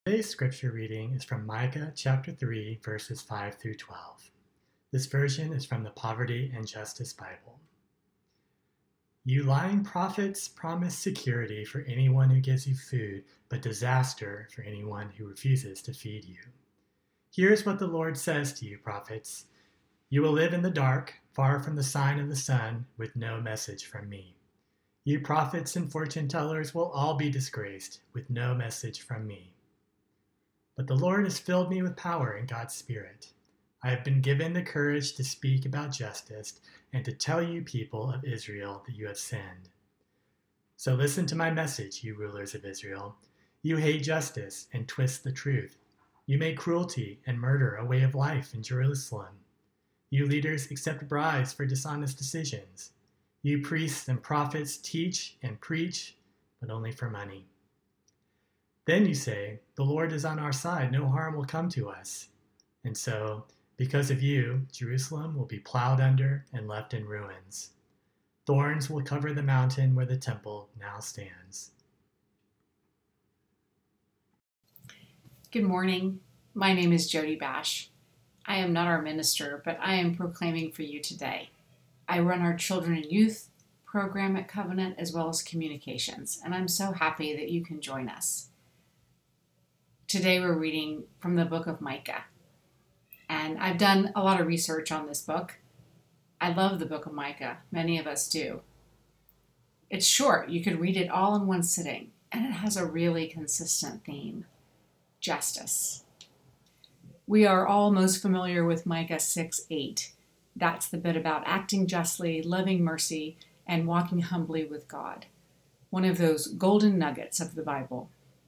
Today's scripture reading is from Micah chapter 3, verses 5 through 12. This version is from the Poverty and Justice Bible. You lying prophets promise security for anyone who gives you food, but disaster for anyone who refuses to feed you. Here's what the Lord says to you, prophets. You will live in the dark, far from the sign of the sun, with no message from me. You prophets and fortune tellers will all be disgraced, with no message from me. But the Lord has filled me with power in God's Spirit. I have been given the courage to speak about justice and to tell you, people of Israel, that you have sinned. So listen to my message, you rulers of Israel. You hate justice and twist the truth. You make cruelty and murder a way of life in Jerusalem. You leaders accept bribes for dishonest decisions. You priests and prophets teach and preach, but only for money. Then you say, the Lord is on our side, no harm will come to us. And so, because of you, Jerusalem will be plowed under and left in ruins. Thorns will cover the mountain where the temple now stands. Good morning. My name is Jody Bash. I am not our minister, but I am proclaiming for you today. I run our children and youth program at Covenant as well as communications, and I'm so happy that you can join us. Today we're reading from the book of Micah, and I've done a lot of research on this book. I love the book of Micah. Many of us do. It's short. You could read it all in one sitting, and it has a really consistent theme: justice. We are all most familiar with Micah 6:8. That's the bit about acting justly, loving mercy, and walking humbly with God. One of those golden nuggets of the Bible.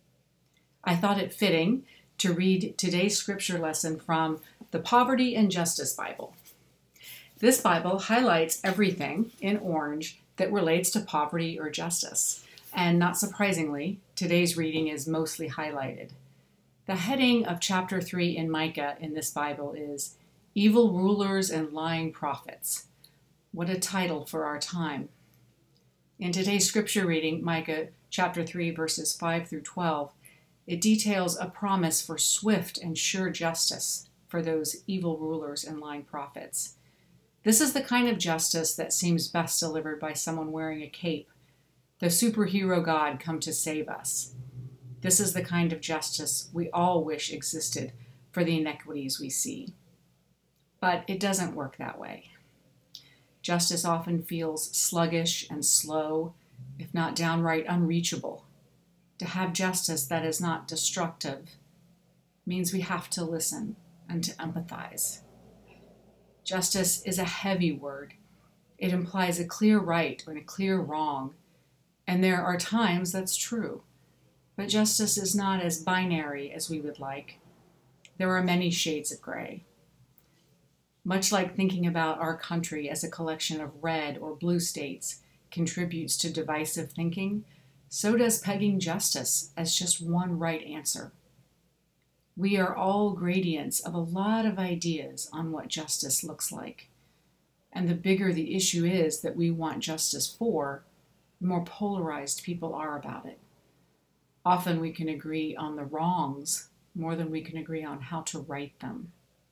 I thought it fitting to read today's scripture lesson from the Poverty and Justice Bible. This Bible highlights everything in orange that relates to poverty or justice. And not surprisingly, today's reading is mostly highlighted. The heading of chapter 3 in Micah in this Bible is Evil Rulers and Lying Prophets. What a title for our time. In today's scripture reading, Micah chapter 3 verses 5 through 12, it details a promise for swift and sure justice for those evil rulers and lying prophets. This is the kind of justice that seems best delivered by someone wearing a cape, the superhero God come to save us. This is the kind of justice we all wish existed for the inequities we see. But it doesn't work that way. Justice often feels sluggish and slow, if not downright unreachable. To have justice that is not destructive means we have to listen and to empathize. Justice is a heavy word. It implies a clear right and a clear wrong, and there are times that's true. But justice is not as binary as we would like. There are many shades of gray. Much like thinking about our country as a collection of red or blue states contributes to divisive thinking, so does pegging justice as just one right answer. We are all gradients of a lot of ideas on what justice looks like. And the bigger the issue is that we want justice for, the more polarized people are about it. Often we can agree on the wrongs more than we can agree on how to right them.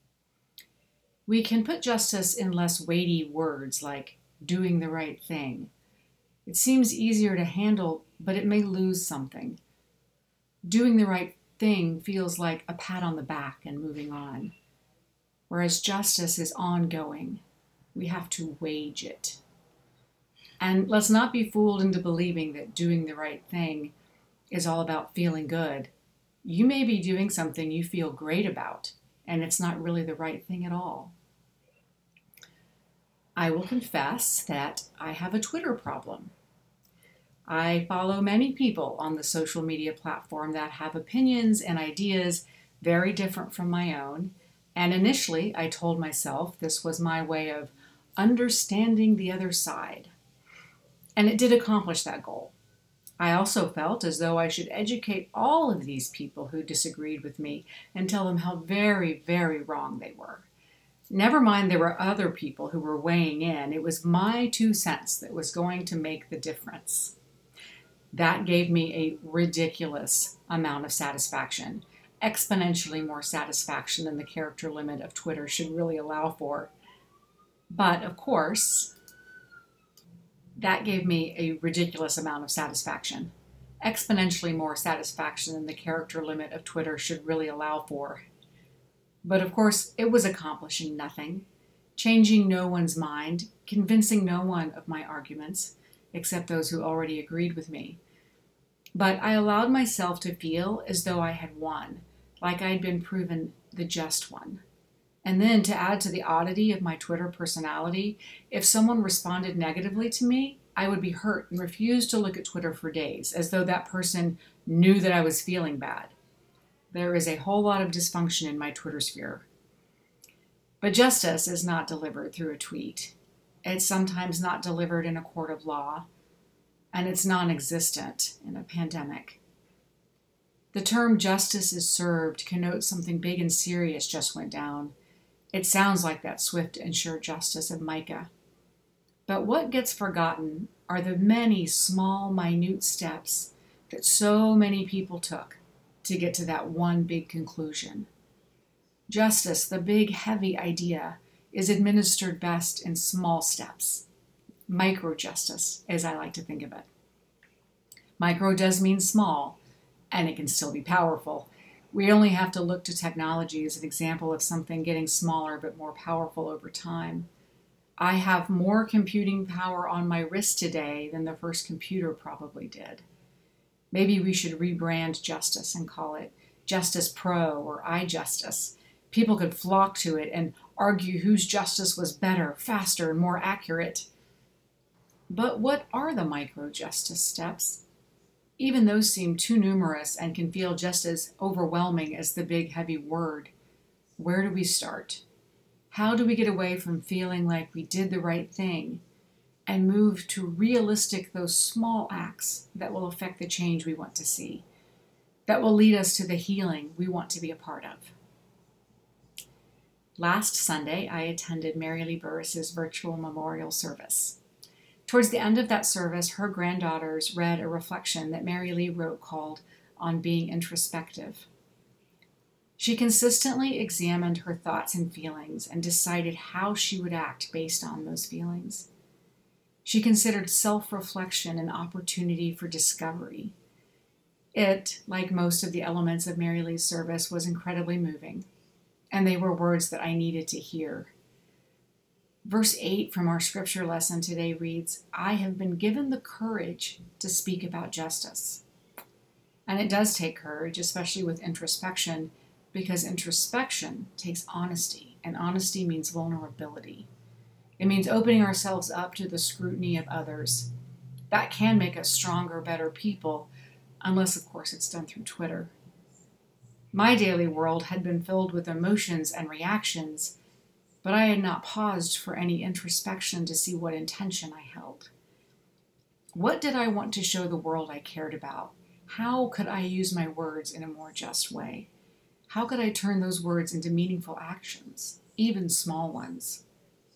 We can put justice in less weighty words like doing the right thing. It seems easier to handle, but it may lose something. Doing the right thing feels like a pat on the back and moving on, whereas justice is ongoing. We have to wage it. And let's not be fooled into believing that doing the right thing is all about feeling good. You may be doing something you feel great about, and it's not really the right thing at all. I will confess that I have a Twitter problem. I follow many people on the social media platform that have opinions and ideas very different from my own, and initially I told myself this was my way of understanding the other side. And it did accomplish that goal. I also felt as though I should educate all of these people who disagreed with me and tell them how very, very wrong they were. Never mind there were other people who were weighing in. It was my 2 cents that was going to make the difference. That gave me a ridiculous amount of satisfaction, exponentially more satisfaction than the character limit of Twitter should really allow for. But of course, that gave me a ridiculous amount of satisfaction, exponentially more satisfaction than the character limit of Twitter should really allow for. But of course, it was accomplishing nothing, changing no one's mind, convincing no one of my arguments, except those who already agreed with me. But I allowed myself to feel as though I had won, like I'd been proven the just one. And then to add to the oddity of my Twitter personality, if someone responded negatively to me, I would be hurt and refuse to look at Twitter for days, as though that person knew that I was feeling bad. There is a whole lot of dysfunction in my Twitter sphere. But justice is not delivered through a tweet. It's sometimes not delivered in a court of law, and it's non-existent in a pandemic. The term justice is served connotes something big and serious just went down. It sounds like that swift and sure justice of Micah. But what gets forgotten are the many small, minute steps that so many people took to get to that one big conclusion. Justice, the big, heavy idea, is administered best in small steps. Micro-justice, as I like to think of it. Micro does mean small, and it can still be powerful. We only have to look to technology as an example of something getting smaller but more powerful over time. I have more computing power on my wrist today than the first computer probably did. Maybe we should rebrand justice and call it Justice Pro or iJustice. People could flock to it and argue whose justice was better, faster, and more accurate. But what are the micro-justice steps? Even those seem too numerous and can feel just as overwhelming as the big, heavy word. Where do we start? How do we get away from feeling like we did the right thing and move to realistic, those small acts that will affect the change we want to see, that will lead us to the healing we want to be a part of? Last Sunday, I attended Mary Lee Burris's virtual memorial service. Towards the end of that service, her granddaughters read a reflection that Mary Lee wrote called On Being Introspective. She consistently examined her thoughts and feelings and decided how she would act based on those feelings. She considered self-reflection an opportunity for discovery. It, like most of the elements of Mary Lee's service, was incredibly moving, and they were words that I needed to hear. Verse 8 from our scripture lesson today reads, I have been given the courage to speak about justice. And it does take courage, especially with introspection, because introspection takes honesty, and honesty means vulnerability. It means opening ourselves up to the scrutiny of others. That can make us stronger, better people, unless, of course, it's done through Twitter. My daily world had been filled with emotions and reactions, but I had not paused for any introspection to see what intention I held. What did I want to show the world I cared about? How could I use my words in a more just way? How could I turn those words into meaningful actions, even small ones?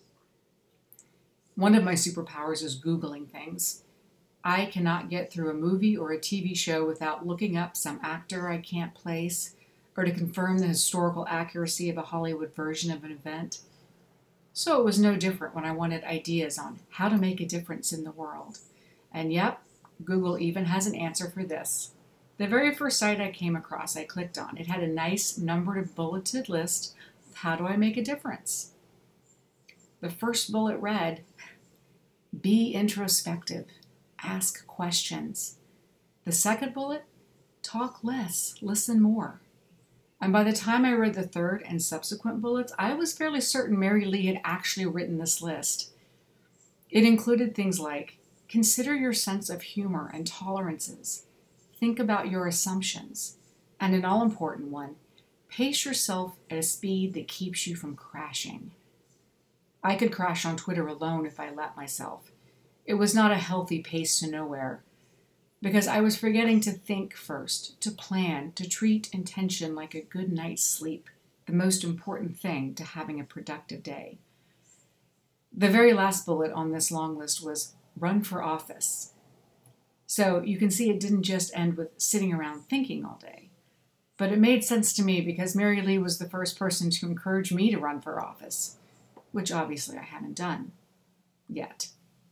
One of my superpowers is Googling things. I cannot get through a movie or a TV show without looking up some actor I can't place, or to confirm the historical accuracy of a Hollywood version of an event. So it was no different when I wanted ideas on how to make a difference in the world. And yep, Google even has an answer for this. The very first site I came across, I clicked on. It had a nice numbered bulleted list of how do I make a difference. The first bullet read, be introspective, ask questions. The second bullet, talk less, listen more. And by the time I read the third and subsequent bullets, I was fairly certain Mary Lee had actually written this list. It included things like, consider your sense of humor and tolerances. Think about your assumptions. And an all-important one, pace yourself at a speed that keeps you from crashing. I could crash on Twitter alone if I let myself. It was not a healthy pace to nowhere, because I was forgetting to think first, to plan, to treat intention like a good night's sleep, the most important thing to having a productive day. The very last bullet on this long list was run for office. So you can see it didn't just end with sitting around thinking all day. But it made sense to me because Mary Lee was the first person to encourage me to run for office, which obviously I haven't done yet.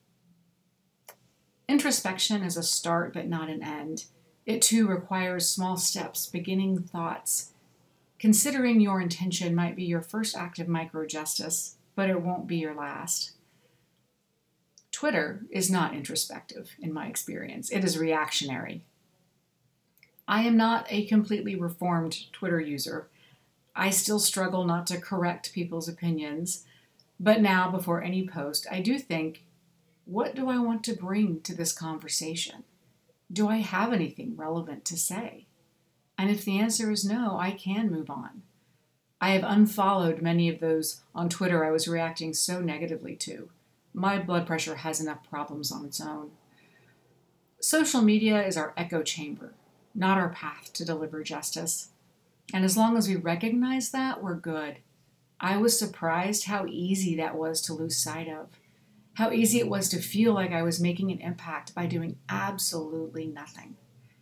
Introspection is a start but not an end. It too requires small steps, beginning thoughts. Considering your intention might be your first act of microjustice, but it won't be your last. Twitter is not introspective, in my experience. It is reactionary. I am not a completely reformed Twitter user. I still struggle not to correct people's opinions, but now, before any post, I do think, what do I want to bring to this conversation? Do I have anything relevant to say? And if the answer is no, I can move on. I have unfollowed many of those on Twitter I was reacting so negatively to. My blood pressure has enough problems on its own. Social media is our echo chamber, not our path to deliver justice. And as long as we recognize that, we're good. I was surprised how easy that was to lose sight of. How easy it was to feel like I was making an impact by doing absolutely nothing.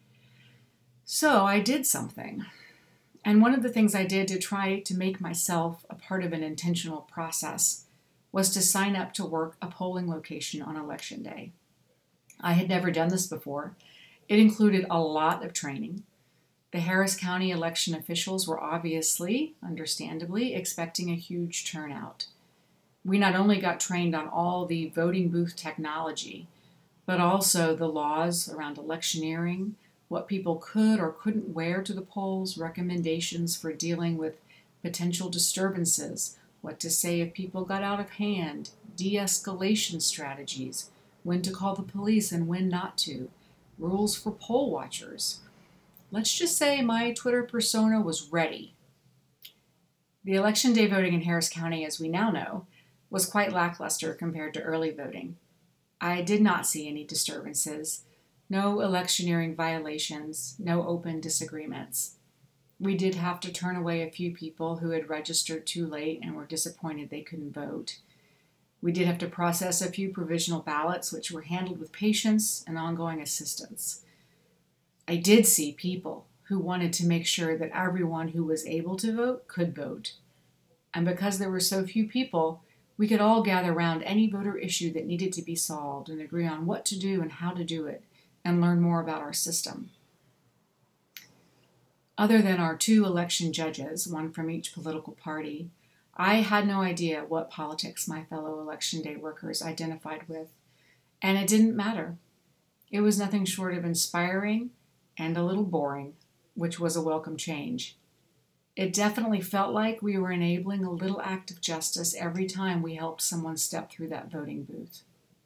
So I did something. And one of the things I did to try to make myself a part of an intentional process was to sign up to work a polling location on Election Day. I had never done this before. It included a lot of training. The Harris County election officials were obviously, understandably, expecting a huge turnout. We not only got trained on all the voting booth technology, but also the laws around electioneering, what people could or couldn't wear to the polls, recommendations for dealing with potential disturbances, what to say if people got out of hand, de-escalation strategies, when to call the police and when not to, rules for poll watchers. Let's just say my Twitter persona was ready. The election day voting in Harris County, as we now know, was quite lackluster compared to early voting. I did not see any disturbances, no electioneering violations, no open disagreements. We did have to turn away a few people who had registered too late and were disappointed they couldn't vote. We did have to process a few provisional ballots, which were handled with patience and ongoing assistance. I did see people who wanted to make sure that everyone who was able to vote could vote. And because there were so few people, we could all gather around any voter issue that needed to be solved and agree on what to do and how to do it, and learn more about our system. Other than our 2 election judges, one from each political party, I had no idea what politics my fellow election day workers identified with, and it didn't matter. It was nothing short of inspiring and a little boring, which was a welcome change. It definitely felt like we were enabling a little act of justice every time we helped someone step through that voting booth.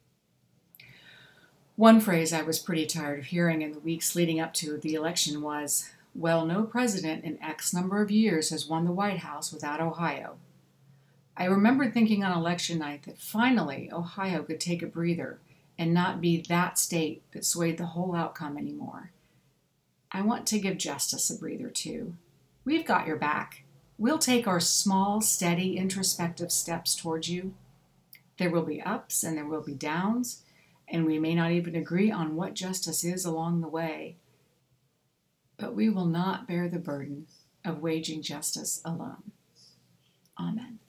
One phrase I was pretty tired of hearing in the weeks leading up to the election was, well, no president in X number of years has won the White House without Ohio. I remember thinking on election night that finally Ohio could take a breather and not be that state that swayed the whole outcome anymore. I want to give justice a breather too. We've got your back. We'll take our small, steady, introspective steps towards you. There will be ups and there will be downs, and we may not even agree on what justice is along the way. But we will not bear the burden of waging justice alone. Amen.